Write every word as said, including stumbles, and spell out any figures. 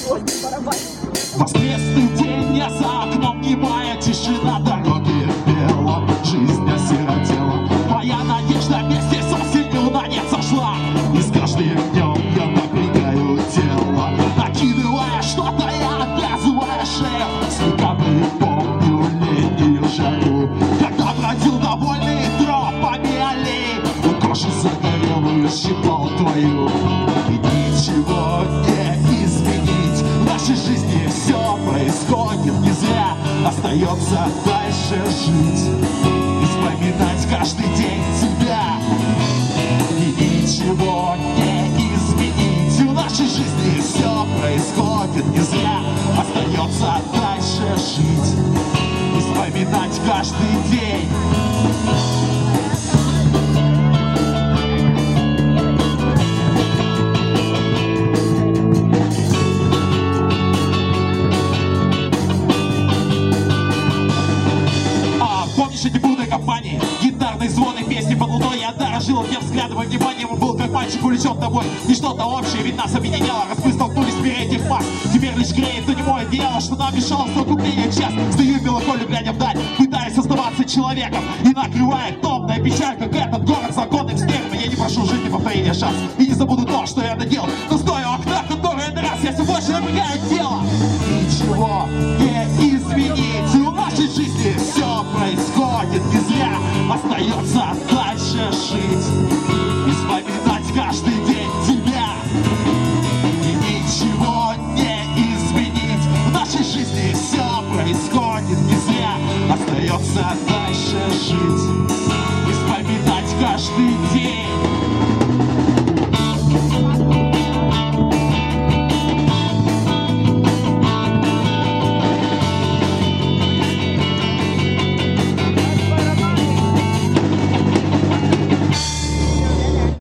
Воскресный день, я за окном, немая тишина, дороги пела, жизнь осиротела. Моя надежда вместе со осенью на нет сошла, и с каждым днем я напрягаю тело, накидывая что-то и отвязывая шею. Слегка припомню летнюю жару, когда бродил довольный тропами аллей, кожу загорелую щипал твою. И ничего не изменить, в нашей жизни все происходит не зря. Остается дальше жить и вспоминать каждый день тебя. И ничего не изменить, в нашей жизни все происходит не зря. Остается дальше жить и вспоминать каждый день. Помнишь эти бурные компании, гитарные звоны, песни под луной? Я дорожил тем взглядом и вниманием, и был как мальчик увлечен тобой. И что-то общее ведь нас объединяло, раз мы столкнулись в мире этих масс. Теперь лишь греет то немое одеяло, что нам мешало совокупление час. Стою в меланхолию, глядя вдаль, пытаясь оставаться человеком, и накрывает томная печаль, как этот город законным снегом. Я не прошу жизни повторения шанс, и не забуду то, что я надел. Но стоя у окна, которое на раз, я все больше напрягаю тело. Ничего